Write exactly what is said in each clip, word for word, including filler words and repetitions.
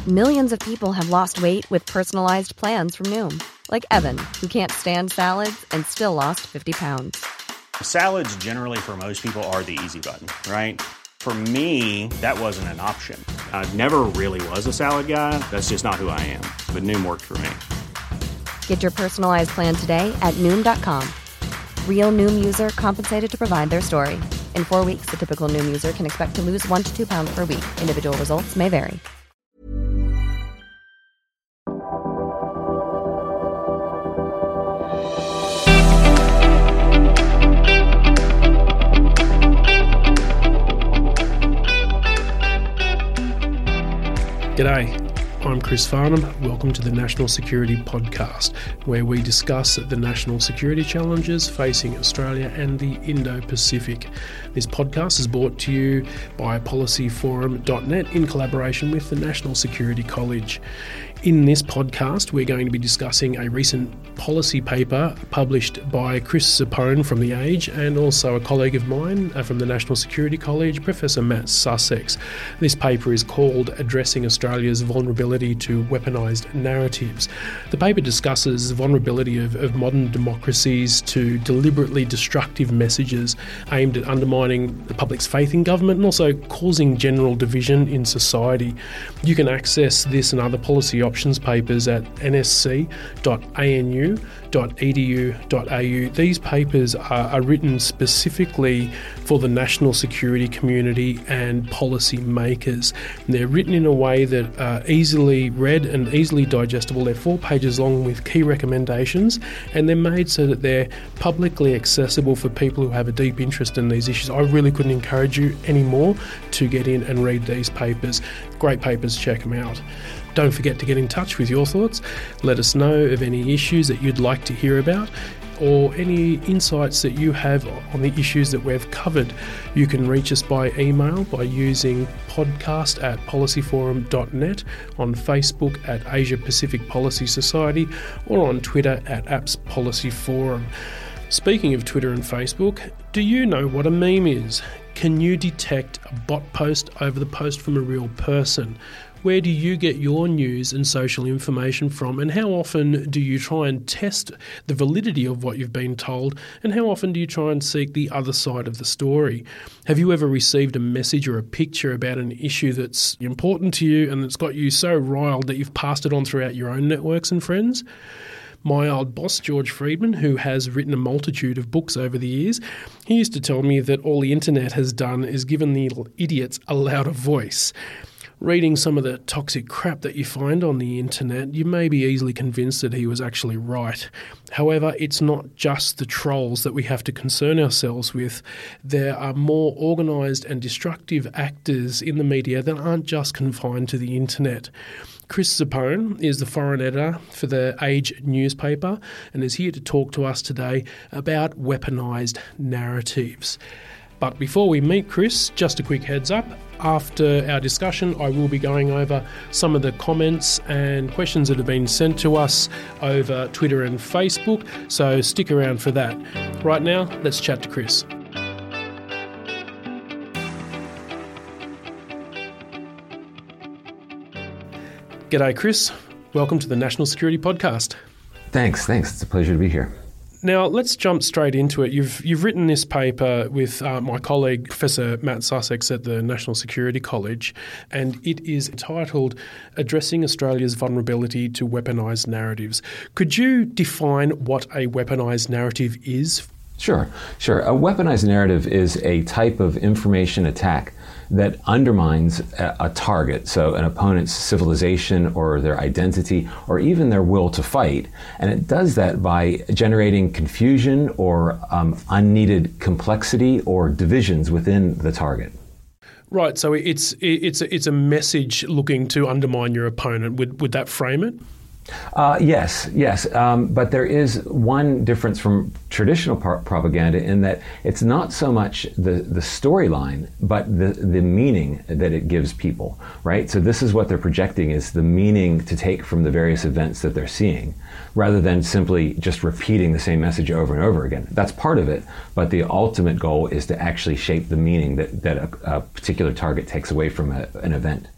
Millions of people have lost weight with personalized plans from Noom. Like Evan, who can't stand salads and still lost fifty pounds. Salads generally for most people are the easy button, right? For me, that wasn't an option. I never really was a salad guy. That's just not who I am. But Noom worked for me. Get your personalized plan today at Noom dot com. Real Noom user compensated to provide their story. In four weeks, the typical Noom user can expect to lose one to two pounds per week. Individual results may vary. G'day, I'm Chris Farnham. Welcome to the National Security Podcast, where we discuss the national security challenges facing Australia and the Indo-Pacific. This podcast is brought to you by policy forum dot net in collaboration with the National Security College. In this podcast, we're going to be discussing a recent policy paper published by Chris Zappone from The Age and also a colleague of mine from the National Security College, Professor Matt Sussex. This paper is called Addressing Australia's Vulnerability to Weaponised Narratives. The paper discusses the vulnerability of, of modern democracies to deliberately destructive messages aimed at undermining the public's faith in government and also causing general division in society. You can access this and other policy options papers at n s c dot a n u dot e d u dot a u. These papers are, are written specifically for the national security community and policy makers. They're written in a way that are easily read and easily digestible. They're four pages long with key recommendations, and they're made so that they're publicly accessible for people who have a deep interest in these issues. I really couldn't encourage you anymore to get in and read these papers. Great papers, check them out. Don't forget to get in touch with your thoughts. Let us know of any issues that you'd like to hear about or any insights that you have on the issues that we've covered. You can reach us by email by using podcast at policy forum dot net, on Facebook at Asia Pacific Policy Society, or on Twitter at Apps Policy Forum. Speaking of Twitter and Facebook, do you know what a meme is? Can you detect a bot post over the post from a real person? Where do you get your news and social information from, and how often do you try and test the validity of what you've been told, and how often do you try and seek the other side of the story? Have you ever received a message or a picture about an issue that's important to you and that's got you so riled that you've passed it on throughout your own networks and friends? My old boss, George Friedman, who has written a multitude of books over the years, he used to tell me that all the internet has done is given the idiots a louder voice. Reading some of the toxic crap that you find on the internet, you may be easily convinced that he was actually right. However, it's not just the trolls that we have to concern ourselves with. There are more organised and destructive actors in the media that aren't just confined to the internet. Chris Zappone is the foreign editor for the Age newspaper and is here to talk to us today about weaponised narratives. But before we meet Chris, just a quick heads up. After our discussion, I will be going over some of the comments and questions that have been sent to us over Twitter and Facebook, so stick around for that. Right now, let's chat to Chris. G'day, Chris. Welcome to the National Security Podcast. Thanks, thanks. It's a pleasure to be here. Now, let's jump straight into it. You've you've written this paper with uh, my colleague, Professor Matt Sussex at the National Security College, and it is entitled Addressing Australia's Vulnerability to Weaponised Narratives. Could you define what a weaponised narrative is? Sure, sure. A weaponized narrative is a type of information attack that undermines a, a target, so an opponent's civilization or their identity or even their will to fight. And it does that by generating confusion or um, unneeded complexity or divisions within the target. Right, so it's it's it's a message looking to undermine your opponent. Would would that frame it? Uh, yes, yes, um, but there is one difference from traditional par- propaganda in that it's not so much the, the storyline, but the, the meaning that it gives people, right? So this is what they're projecting, is the meaning to take from the various events that they're seeing, rather than simply just repeating the same message over and over again. That's part of it, but the ultimate goal is to actually shape the meaning that, that a, a particular target takes away from a, an event.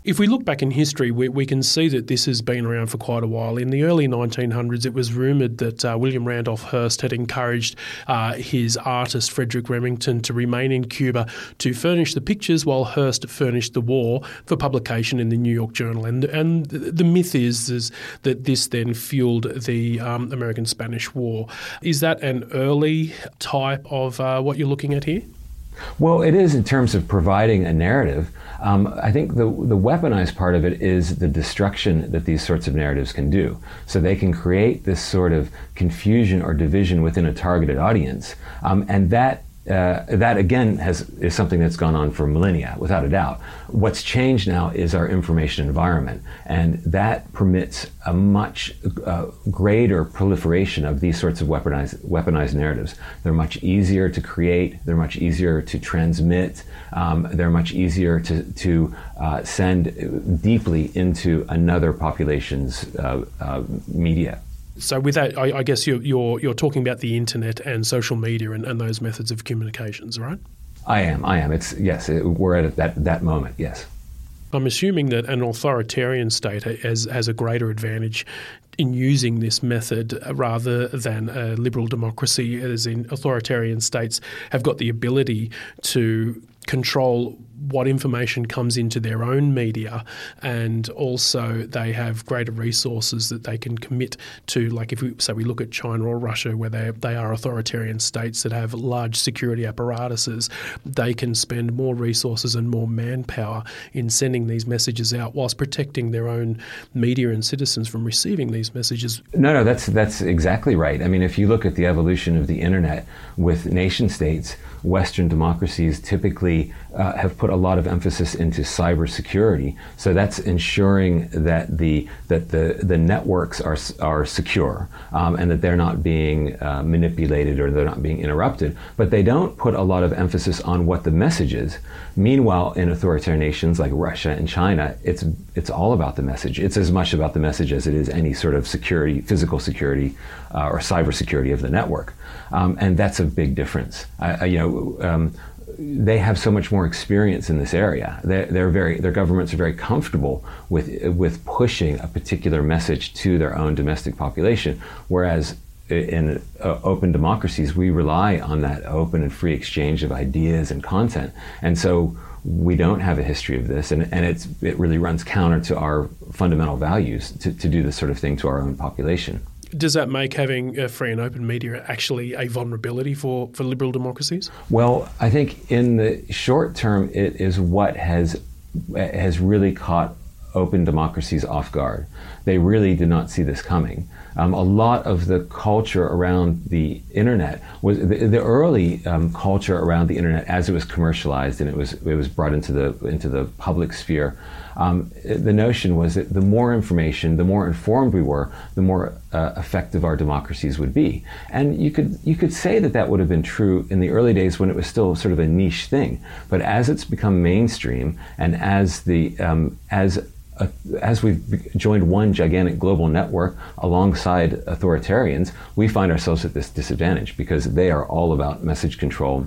If we look back in history, we, we can see that this has been around for quite a while. In the early nineteen hundreds, it was rumoured that uh, William Randolph Hearst had encouraged uh, his artist Frederick Remington to remain in Cuba to furnish the pictures while Hearst furnished the war for publication in the New York Journal. And and the myth is, is that this then fueled the um, American-Spanish War. Is that an early type of uh, what you're looking at here? Well, it is in terms of providing a narrative. Um, I think the the weaponized part of it is the destruction that these sorts of narratives can do. So they can create this sort of confusion or division within a targeted audience, um, and that uh, that again has is something that's gone on for millennia, without a doubt. What's changed now is our information environment, and that permits a much uh, greater proliferation of these sorts of weaponized weaponized narratives. They're much easier to create. They're much easier to transmit. Um, they're much easier to to uh, send deeply into another population's uh, uh, media. So with that, I, I guess you're, you're you're talking about the internet and social media and, and those methods of communications, right? I am. I am. It's yes. It, we're at that that moment. Yes. I'm assuming that an authoritarian state has has a greater advantage in using this method rather than a liberal democracy, as in authoritarian states have got the ability to control what information comes into their own media, and also they have greater resources that they can commit to. Like if we say we look at China or Russia, where they they are authoritarian states that have large security apparatuses, they can spend more resources and more manpower in sending these messages out whilst protecting their own media and citizens from receiving these messages. No, no, that's that's exactly right. I mean, if you look at the evolution of the internet with nation states, Western democracies typically uh, have put a lot of emphasis into cybersecurity. So that's ensuring that the that the the networks are are secure um, and that they're not being uh, manipulated or they're not being interrupted. But they don't put a lot of emphasis on what the message is. Meanwhile, in authoritarian nations like Russia and China, it's it's all about the message. It's as much about the message as it is any sort of security, physical security, uh, or cybersecurity of the network. Um, and that's a big difference. I, I, you know, um, they have so much more experience in this area. They're, they're very, their governments are very comfortable with with pushing a particular message to their own domestic population, whereas in uh, open democracies, we rely on that open and free exchange of ideas and content. And so we don't have a history of this, and, and it's, it really runs counter to our fundamental values to, to do this sort of thing to our own population. Does that make having a free and open media actually a vulnerability for, for liberal democracies? Well, I think in the short term, it is what has has really caught open democracies off guard. They really did not see this coming. Um, a lot of the culture around the internet was the, the early um, culture around the internet as it was commercialized and it was it was brought into the into the public sphere. Um, the notion was that the more information, the more informed we were, the more uh, effective our democracies would be. And you could you could say that that would have been true in the early days when it was still sort of a niche thing. But as it's become mainstream, and as the um, as Uh, as we've joined one gigantic global network alongside authoritarians, we find ourselves at this disadvantage because they are all about message control,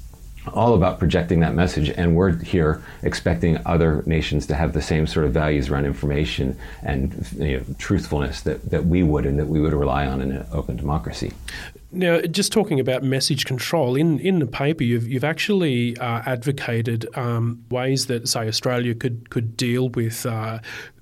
all about projecting that message, and we're here expecting other nations to have the same sort of values around information and, you know, truthfulness that, that we would and that we would rely on in an open democracy. Now, just talking about message control, in, in the paper you've you've actually uh, advocated um, ways that, say, Australia could could deal with uh,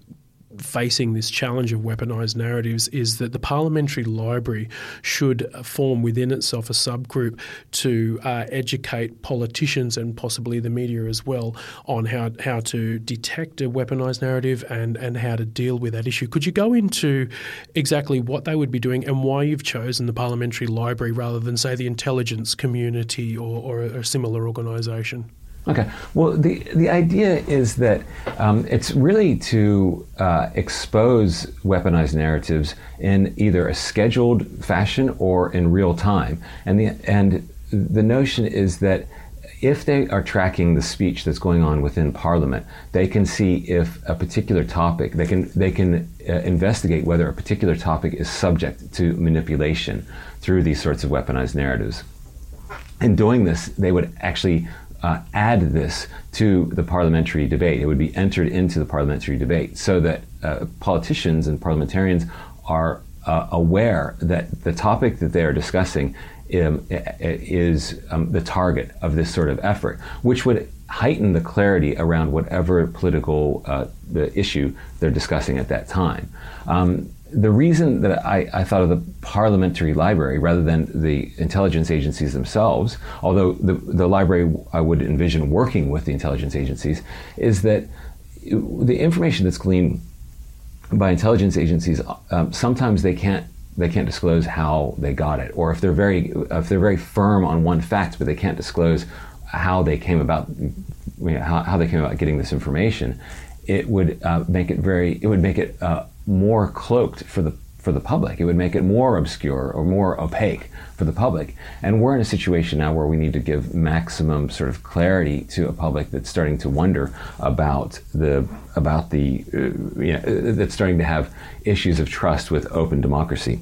facing this challenge of weaponised narratives, is that the Parliamentary Library should form within itself a subgroup to uh, educate politicians and possibly the media as well on how how to detect a weaponised narrative and, and how to deal with that issue. Could you go into exactly what they would be doing and why you've chosen the Parliamentary Library rather than, say, the intelligence community or, or a, a similar organisation? Okay. Well, the the idea is that um, it's really to uh, expose weaponized narratives in either a scheduled fashion or in real time, and the and the notion is that if they are tracking the speech that's going on within Parliament, they can see if a particular topic, they can they can uh, investigate whether a particular topic is subject to manipulation through these sorts of weaponized narratives. In doing this, they would actually uh, add this to the parliamentary debate. It would be entered into the parliamentary debate so that uh, politicians and parliamentarians are uh, aware that the topic that they are discussing um, is um, the target of this sort of effort, which would heighten the clarity around whatever political uh, the issue they're discussing at that time. Um, the reason that I, I thought of the parliamentary library rather than the intelligence agencies themselves, although the, the library I would envision working with the intelligence agencies, is that the information that's gleaned by intelligence agencies, um, sometimes they can't they can't disclose how they got it, or if they're very if they're very firm on one fact, but they can't disclose how they came about you know, how, how they came about getting this information, it would uh, make it very it would make it uh, more cloaked for the for the public. It would make it more obscure or more opaque for the public. And we're in a situation now where we need to give maximum sort of clarity to a public that's starting to wonder about the about the uh, you know, that's starting to have issues of trust with open democracy,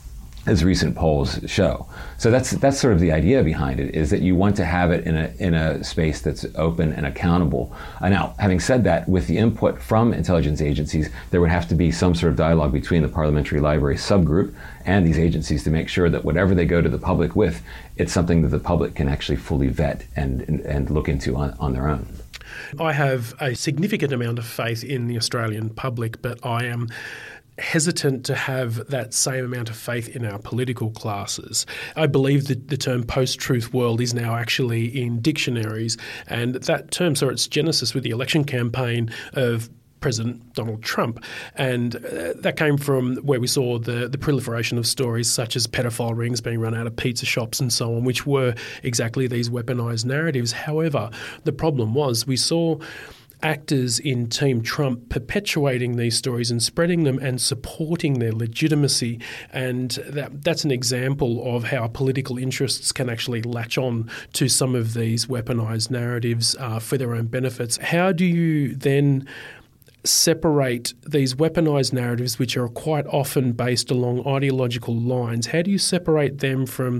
as recent polls show. So that's that's sort of the idea behind it, is that you want to have it in a in a space that's open and accountable. Uh, now, having said that, with the input from intelligence agencies, there would have to be some sort of dialogue between the parliamentary library subgroup and these agencies to make sure that whatever they go to the public with, it's something that the public can actually fully vet and and, and look into on, on their own. I have a significant amount of faith in the Australian public, but I am hesitant to have that same amount of faith in our political classes. I believe that the term post-truth world is now actually in dictionaries, and that term saw its genesis with the election campaign of President Donald Trump, and uh, that came from where we saw the, the proliferation of stories such as pedophile rings being run out of pizza shops and so on, which were exactly these weaponized narratives. However, the problem was we saw actors in Team Trump perpetuating these stories and spreading them and supporting their legitimacy. And that, that's an example of how political interests can actually latch on to some of these weaponized narratives uh, for their own benefits. How do you then separate these weaponized narratives, which are quite often based along ideological lines? How do you separate them from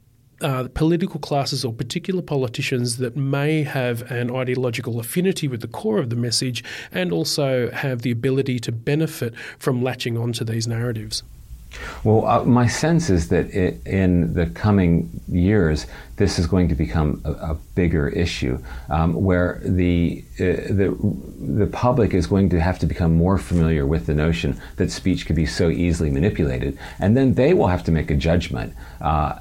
Uh, political classes or particular politicians that may have an ideological affinity with the core of the message and also have the ability to benefit from latching onto these narratives? Well, uh, my sense is that it, in the coming years, this is going to become a, a bigger issue, um, where the, uh, the the public is going to have to become more familiar with the notion that speech can be so easily manipulated, and then they will have to make a judgment Uh,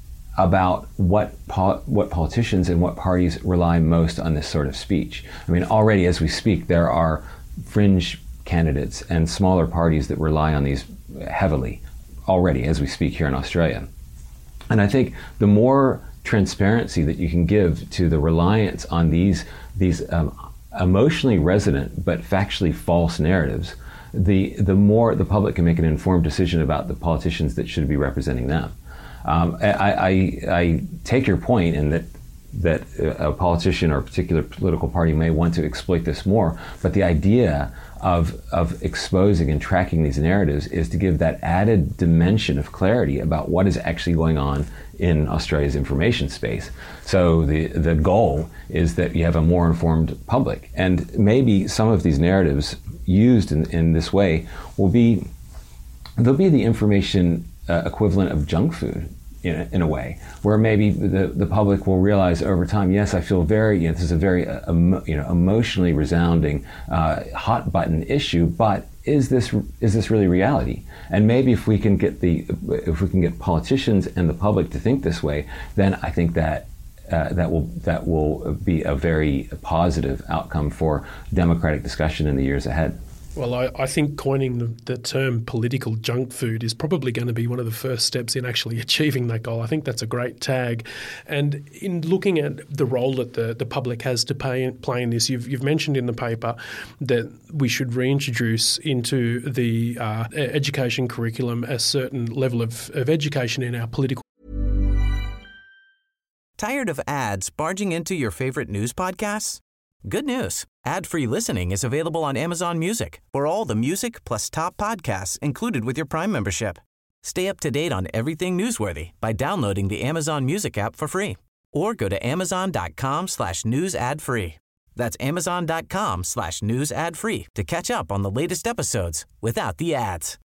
about what pol- what politicians and what parties rely most on this sort of speech. I mean, already as we speak, there are fringe candidates and smaller parties that rely on these heavily already as we speak here in Australia. And I think the more transparency that you can give to the reliance on these these um, emotionally resonant but factually false narratives, the the more the public can make an informed decision about the politicians that should be representing them. Um, I, I, I take your point in that that a politician or a particular political party may want to exploit this more, but the idea of of exposing and tracking these narratives is to give that added dimension of clarity about what is actually going on in Australia's information space. So the the goal is that you have a more informed public, and maybe some of these narratives used in, in this way will be they'll be the information uh, equivalent of junk food. In a, in a way, where maybe the, the public will realize over time, yes, I feel very, you know, this is a very uh, emo, you know, emotionally resounding, uh, hot button issue, but is this is this really reality? And maybe if we can get the if we can get politicians and the public to think this way, then I think that uh, that will that will be a very positive outcome for democratic discussion in the years ahead. Well, I, I think coining the, the term political junk food is probably going to be one of the first steps in actually achieving that goal. I think that's a great tag. And in looking at the role that the, the public has to pay, play in this, you've, you've mentioned in the paper that we should reintroduce into the uh, education curriculum a certain level of, of education in our political. Tired of ads barging into your favorite news podcasts? Good news. Ad-free listening is available on Amazon Music for all the music plus top podcasts included with your Prime membership. Stay up to date on everything newsworthy by downloading the Amazon Music app for free or go to amazon.com slash news ad free. That's amazon.com slash news ad free to catch up on the latest episodes without the ads.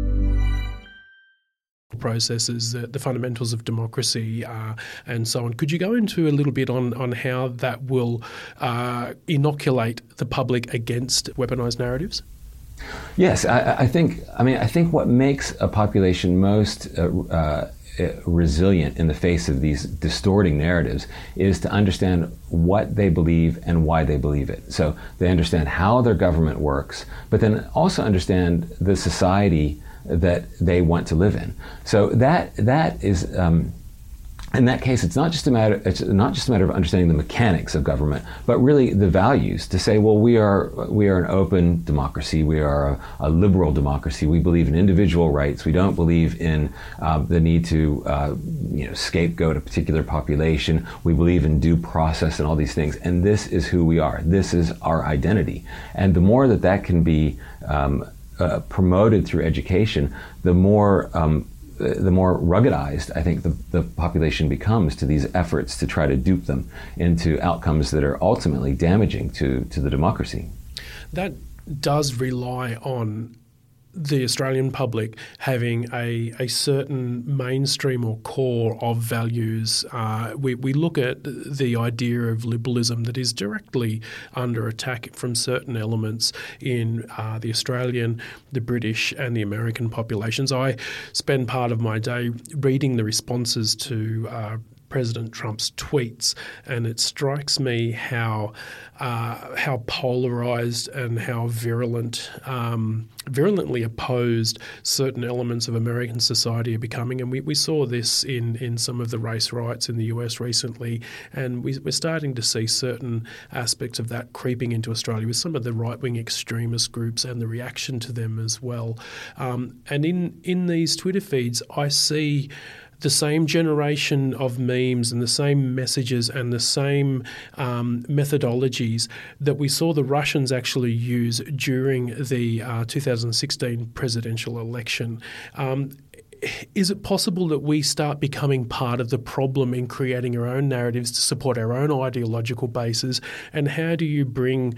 Processes, the, the fundamentals of democracy, uh, and so on. Could you go into a little bit on, on how that will uh, inoculate the public against weaponized narratives? Yes, I, I think. I mean, I think what makes a population most uh, uh, resilient in the face of these distorting narratives is to understand what they believe and why they believe it. So they understand how their government works, but then also understand the society that they want to live in. So that that is, um, in that case, it's not just a matter it's not just a matter of understanding the mechanics of government, but really the values. To say, well, we are we are an open democracy, we are a, a liberal democracy. We believe in individual rights. We don't believe in uh, the need to uh, you know scapegoat a particular population. We believe in due process and all these things. And this is who we are. This is our identity. And the more that that can be um, Uh, promoted through education, the more um, the more ruggedized I think the, the population becomes to these efforts to try to dupe them into outcomes that are ultimately damaging to, to the democracy. That does rely on the Australian public having a, a certain mainstream or core of values. Uh, we, we look at the idea of liberalism that is directly under attack from certain elements in uh, the Australian, the British and the American populations. I spend part of my day reading the responses to uh, President Trump's tweets, and it strikes me how uh, how polarised and how virulent, um, virulently opposed certain elements of American society are becoming. And we, we saw this in, in some of the race riots in the U S recently, and we, we're starting to see certain aspects of that creeping into Australia with some of the right-wing extremist groups and the reaction to them as well. Um, and in, in these Twitter feeds, I see the same generation of memes and the same messages and the same um, methodologies that we saw the Russians actually use during the uh, two thousand sixteen presidential election. Um, Is it possible that we start becoming part of the problem in creating our own narratives to support our own ideological bases? And how do you bring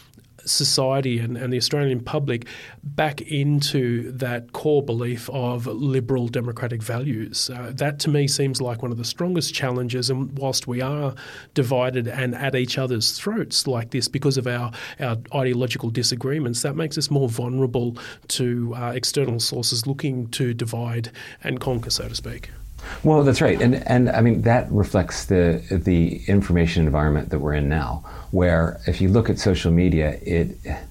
society and, and the Australian public back into that core belief of liberal democratic values? Uh, that to me seems like one of the strongest challenges, and whilst we are divided and at each other's throats like this because of our, our ideological disagreements, that makes us more vulnerable to uh, external sources looking to divide and conquer, so to speak. Well, that's right, and and I mean that reflects the the information environment that we're in now, where if you look at social media, it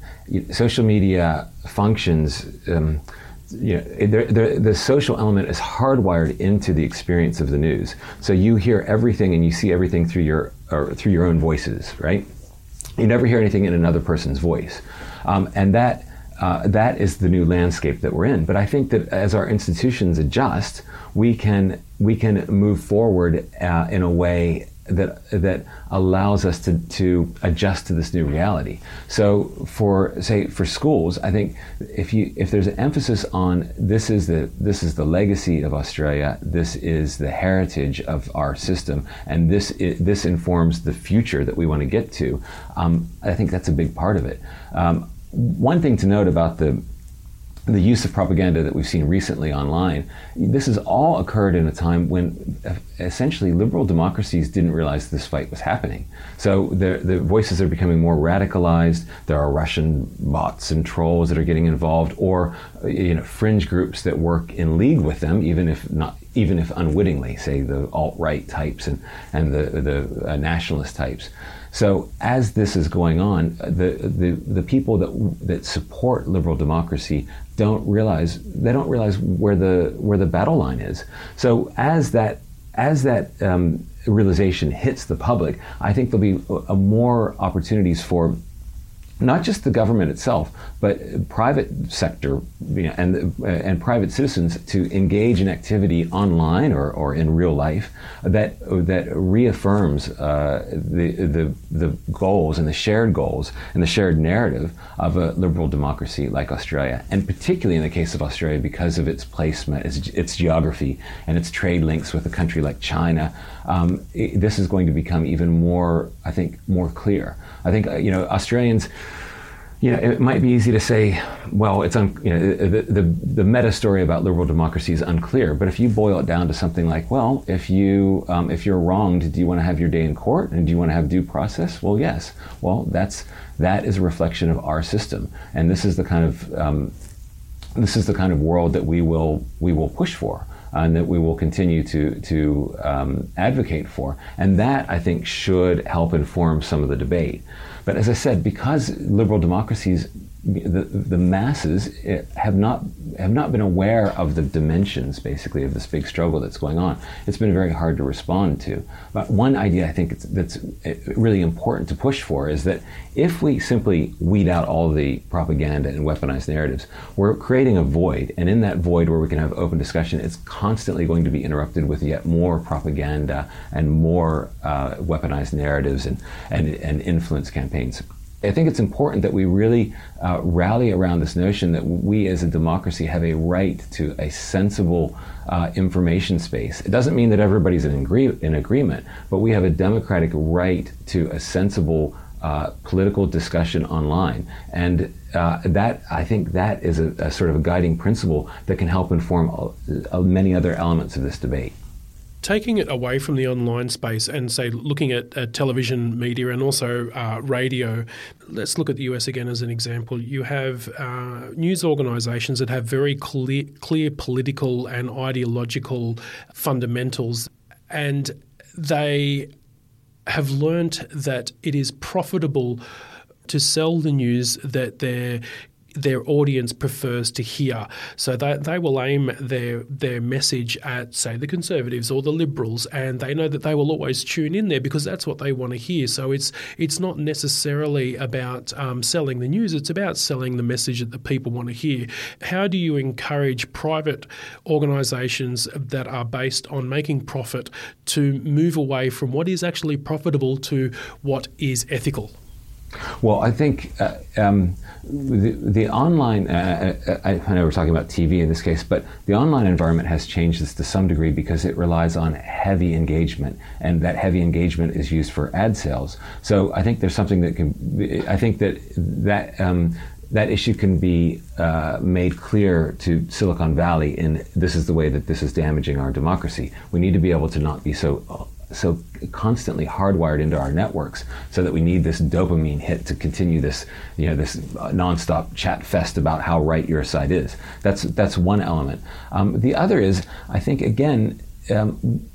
social media functions. Um, you know, the, the, the social element is hardwired into the experience of the news. So you hear everything and you see everything through your or through your own voices, right? You never hear anything in another person's voice, um, and that. Uh, that is the new landscape that we're in. But I think that as our institutions adjust, we can we can move forward uh, in a way that that allows us to, to adjust to this new reality. So for say for schools, I think if you if there's an emphasis on this is the this is the legacy of Australia, this is the heritage of our system, and this is, this informs the future that we want to get to. Um, I think that's a big part of it. Um, One thing to note about the the use of propaganda that we've seen recently online, this has all occurred in a time when essentially liberal democracies didn't realize this fight was happening. So the, the voices are becoming more radicalized. There are Russian bots and trolls that are getting involved, or you know, fringe groups that work in league with them, even if not, even if unwittingly, say the alt-right types and, and the, the uh, nationalist types. So as this is going on, the, the, the people that that support liberal democracy don't realize they don't realize where the where the battle line is. So as that as that um, realization hits the public, I think there'll be a, a more opportunities for not just the government itself, but private sector you know, and uh, and private citizens to engage in activity online or, or in real life that that reaffirms uh, the the the goals and the shared goals and the shared narrative of a liberal democracy like Australia, and particularly in the case of Australia because of its placement, its, its geography, and its trade links with a country like China. Um, it, this is going to become even more, I think, more clear. I think uh, you know Australians. You know, it might be easy to say, well, it's un, you know, the, the the meta story about liberal democracy is unclear. But if you boil it down to something like, well, if you um, if you're wronged, do you want to have your day in court and do you want to have due process? Well, yes. Well, that's that is a reflection of our system, and this is the kind of um, this is the kind of world that we will we will push for. And that we will continue to to um, advocate for, and that I think should help inform some of the debate. But as I said, because liberal democracies, the the masses have not have not been aware of the dimensions, basically, of this big struggle that's going on. It's been very hard to respond to. But one idea I think it's, that's really important to push for is that if we simply weed out all the propaganda and weaponized narratives, we're creating a void. And in that void where we can have open discussion, it's constantly going to be interrupted with yet more propaganda and more uh, weaponized narratives and, and, and influence campaigns. I think it's important that we really uh, rally around this notion that we as a democracy have a right to a sensible uh, information space. It doesn't mean that everybody's in, agree- in agreement, but we have a democratic right to a sensible uh, political discussion online. And uh, that, I think that is a, a sort of a guiding principle that can help inform uh, many other elements of this debate. Taking it away from the online space and, say, looking at, at television media and also uh, radio, let's look at the U S again as an example. You have uh, news organisations that have very clear, clear political and ideological fundamentals, and they have learnt that it is profitable to sell the news that they're their audience prefers to hear. So they, they will aim their their message at, say, the Conservatives or the Liberals, and they know that they will always tune in there because that's what they want to hear. So it's it's not necessarily about um, selling the news, it's about selling the message that the people want to hear. How do you encourage private organisations that are based on making profit to move away from what is actually profitable to what is ethical? Well, I think uh, um, the, the online, uh, I, I know we're talking about T V in this case, but the online environment has changed this to some degree because it relies on heavy engagement, and that heavy engagement is used for ad sales. So I think there's something that can, I think that that um, that issue can be uh, made clear to Silicon Valley in this is the way that this is damaging our democracy. We need to be able to not be so so constantly hardwired into our networks so that we need this dopamine hit to continue this, you know, this nonstop chat fest about how right your side is. That's that's one element. Um, the other is, I think, again, um,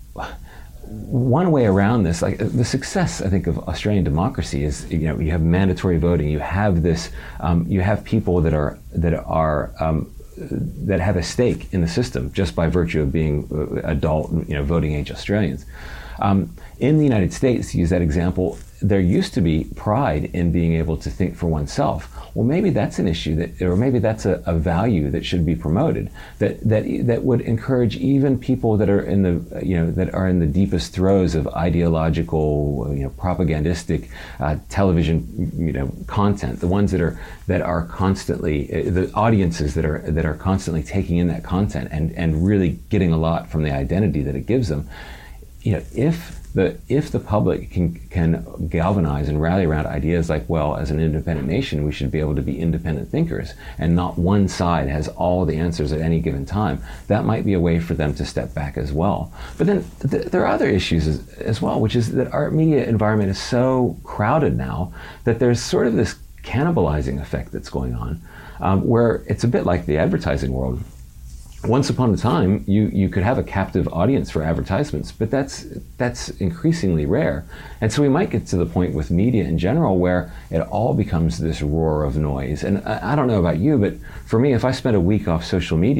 one way around this, like the success, I think, of Australian democracy is, you know, you have mandatory voting, you have this, um, you have people that are that are um, that have a stake in the system just by virtue of being adult, you know, voting age Australians. Um, in the United States, to use that example, there used to be pride in being able to think for oneself. Well, maybe that's an issue that, or maybe that's a, a value that should be promoted. That that that would encourage even people that are in the, you know, that are in the deepest throes of ideological, you know, propagandistic uh, television, you know, content. The ones that are that are constantly the audiences that are that are constantly taking in that content and and really getting a lot from the identity that it gives them. You know, if the if the public can can galvanize and rally around ideas like, well, as an independent nation, we should be able to be independent thinkers, and not one side has all the answers at any given time, that might be a way for them to step back as well. But then th- there are other issues as, as well, which is that our media environment is so crowded now that there's sort of this cannibalizing effect that's going on, um, where it's a bit like the advertising world. Once upon a time, you, you could have a captive audience for advertisements, but that's that's increasingly rare. And so we might get to the point with media in general where it all becomes this roar of noise. And I, I don't know about you, but for me, if I spend a week off social media,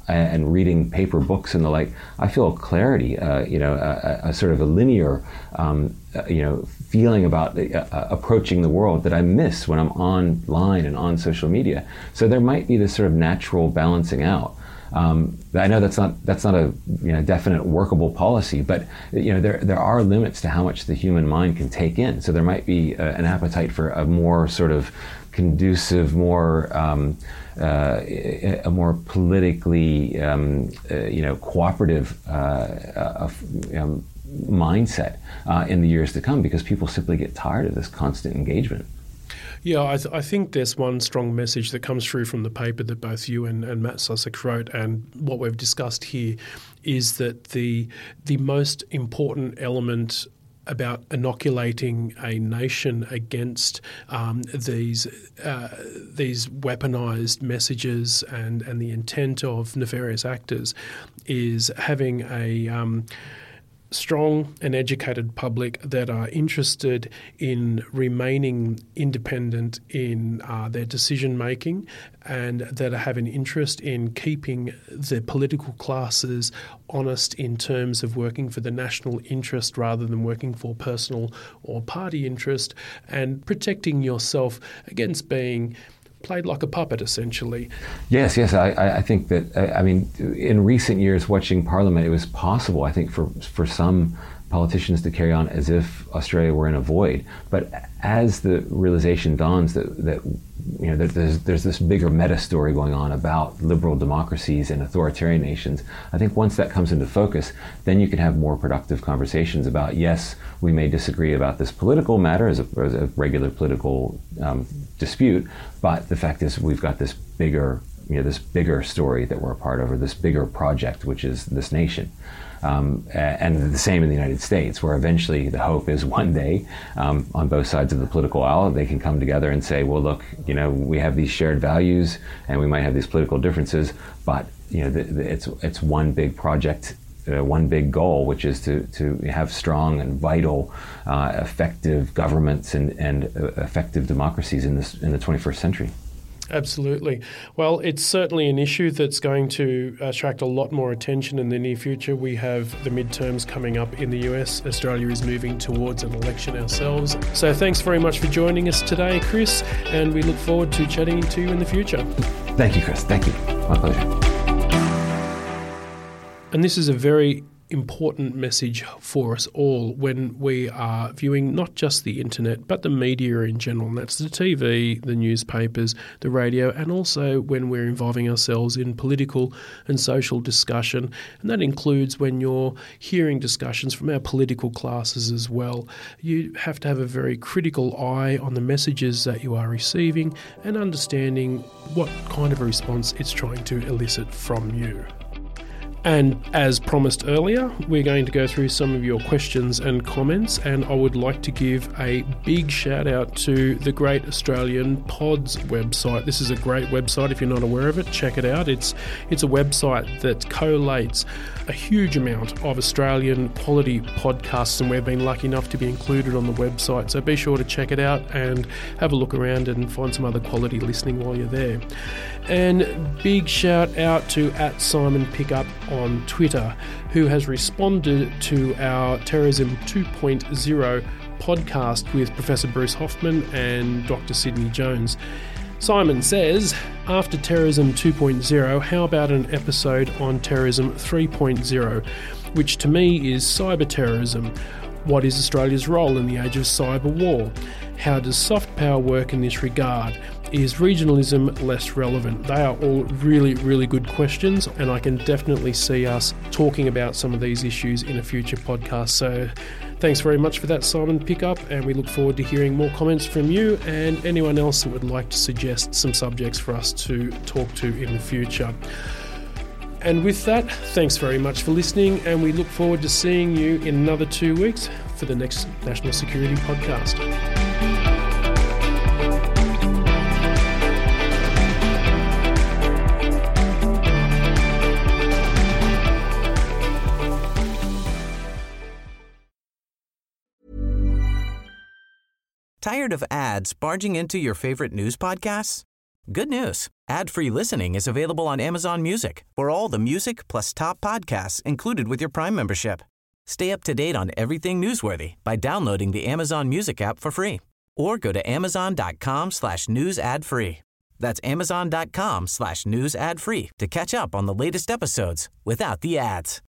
and reading paper books and the like, I feel clarity, uh, you know, a, a sort of a linear, um, uh, you know, feeling about uh, approaching the world that I miss when I'm online and on social media. So there might be this sort of natural balancing out. Um, I know that's not that's not a you know definite workable policy, but you know there there are limits to how much the human mind can take in. So there might be uh, an appetite for a more sort of conducive, more um, uh, a more politically um, uh, you know cooperative uh, uh, um, mindset uh, in the years to come, because people simply get tired of this constant engagement. Yeah, I, th- I think there's one strong message that comes through from the paper that both you and, and Matt Sussex wrote, and what we've discussed here is that the the most important element about inoculating a nation against um, these uh, these weaponized messages and, and the intent of nefarious actors is having a um, strong and educated public that are interested in remaining independent in uh, their decision making, and that have an interest in keeping the political classes honest in terms of working for the national interest rather than working for personal or party interest, and protecting yourself against being played like a puppet, essentially. Yes, yes. I, I think that, I mean, in recent years watching Parliament, it was possible, I think, for for some politicians to carry on as if Australia were in a void. But as the realization dawns that, that you know, that there's, there's this bigger meta story going on about liberal democracies and authoritarian nations, I think once that comes into focus, then you can have more productive conversations about, yes, we may disagree about this political matter as a, as a regular political um, dispute, but the fact is we've got this bigger, you know, this bigger story that we're a part of, or this bigger project, which is this nation. Um, and the same in the United States, where eventually the hope is one day um, on both sides of the political aisle, they can come together and say, well, look, you know, we have these shared values and we might have these political differences, but, you know, the, the, it's it's one big project, uh, one big goal, which is to, to have strong and vital, uh, effective governments and, and uh, effective democracies in this in the twenty-first century. Absolutely. Well, it's certainly an issue that's going to attract a lot more attention in the near future. We have the midterms coming up in the U S. Australia is moving towards an election ourselves. So thanks very much for joining us today, Chris, and we look forward to chatting to you in the future. Thank you, Chris. Thank you. My pleasure. And this is a very important message for us all when we are viewing not just the internet but the media in general, and that's the T V, the newspapers, the radio, and also when we're involving ourselves in political and social discussion. And that includes when you're hearing discussions from our political classes as well. You have to have a very critical eye on the messages that you are receiving and understanding what kind of a response it's trying to elicit from you. And as promised earlier, we're going to go through some of your questions and comments, and I would like to give a big shout out to the Great Australian Pods website. This is a great website. If you're not aware of it, check it out. It's it's a website that collates a huge amount of Australian quality podcasts, and we've been lucky enough to be included on the website. So be sure to check it out and have a look around and find some other quality listening while you're there. And big shout out to at Simon Pickup on Twitter, who has responded to our Terrorism two point oh podcast with Professor Bruce Hoffman and Doctor Sydney Jones. Simon says, after Terrorism two point oh, how about an episode on Terrorism three point oh, which to me is cyber terrorism? What is Australia's role in the age of cyber war? How does soft power work in this regard? Is regionalism less relevant? They are all really, really good questions, and I can definitely see us talking about some of these issues in a future podcast. So thanks very much for that, Simon Pickup, and we look forward to hearing more comments from you and anyone else that would like to suggest some subjects for us to talk to in the future. And with that, thanks very much for listening, and we look forward to seeing you in another two weeks for the next National Security Podcast. Tired of ads barging into your favorite news podcasts? Good news. Ad-free listening is available on Amazon Music for all the music plus top podcasts included with your Prime membership. Stay up to date on everything newsworthy by downloading the Amazon Music app for free or go to amazon.com slash news ad free. That's amazon.com slash news ad free to catch up on the latest episodes without the ads.